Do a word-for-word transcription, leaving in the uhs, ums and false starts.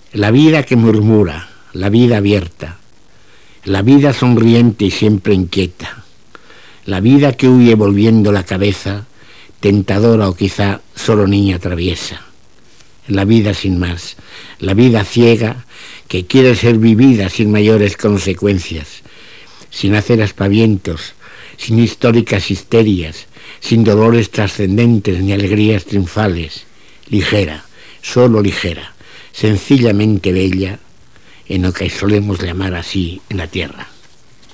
La vida que murmura, la vida abierta, la vida sonriente y siempre inquieta, la vida que huye volviendo la cabeza, tentadora o quizá solo niña traviesa. La vida sin más, la vida ciega que quiere ser vivida sin mayores consecuencias, sin hacer aspavientos, sin históricas histerias, sin dolores trascendentes ni alegrías triunfales, ligera, solo ligera, sencillamente bella, en lo que solemos llamar así en la tierra.